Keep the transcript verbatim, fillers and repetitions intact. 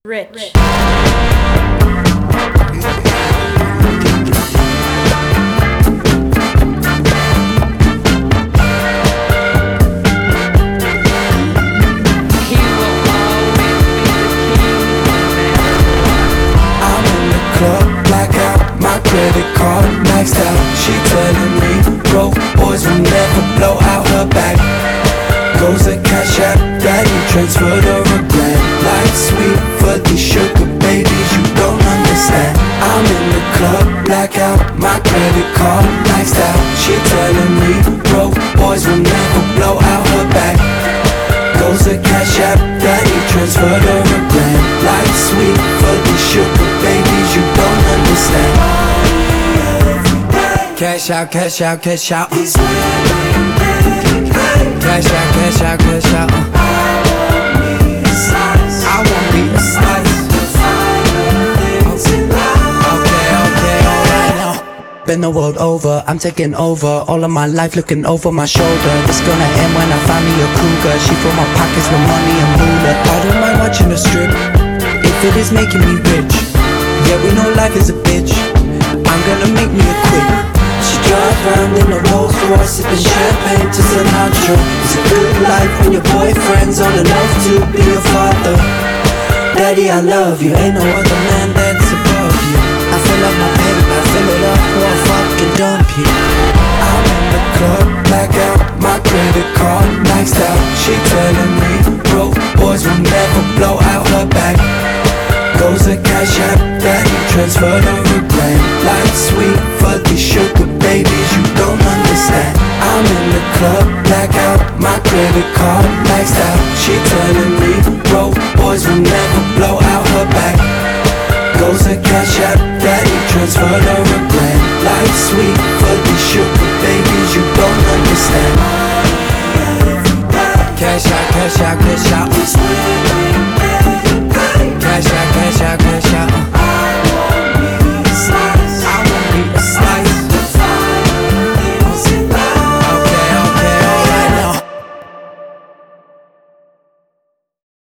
Rich. Blackout, my credit card maxed out. She telling me broke boys will never blow out her back. Goes a cash app, daddy transferred her a grand. Life's sweet for these sugar babies, you don't understand. I'm in the club, blackout, my credit card maxed out. She telling me broke boys will never blow out her back. Goes a cash app, daddy transferred her a grand. Life's sweet for these sugar babies, you don't understand. Cash out, cash out, cash out. Cash out, cash out, cash out. I won't be a slice. Okay, okay, alright now. Been the world over, I'm taking over. All of my life looking over my shoulder. This gonna end when I find me a cougar. She fill my pockets with money and moolah. I don't mind watching the strip if it is making me rich. Yeah, we know life is a bitch. I'm gonna make me a quit. She drives around in a Rolls Royce, sipping champagne to Sinatra. It's a good life when your boyfriend's old enough to be your father. Daddy, I love you, ain't no other man that's above you. I fill up my paper, I fill it up or I fucking dump you. I'm in the club, blackout, my credit card maxed out. She telling me broke boys will never blow out her back. Goes a cash app, daddy transferred her a grand. Life's sweet for these sugar babies, you don't understand. I'm in the club, blackout, my credit card maxed out. She telling me broke boys will never blow out her back. Goes a cash app, daddy transferred her a grand. Life's sweet for these sugar babies, you don't understand. Cash out, cash out,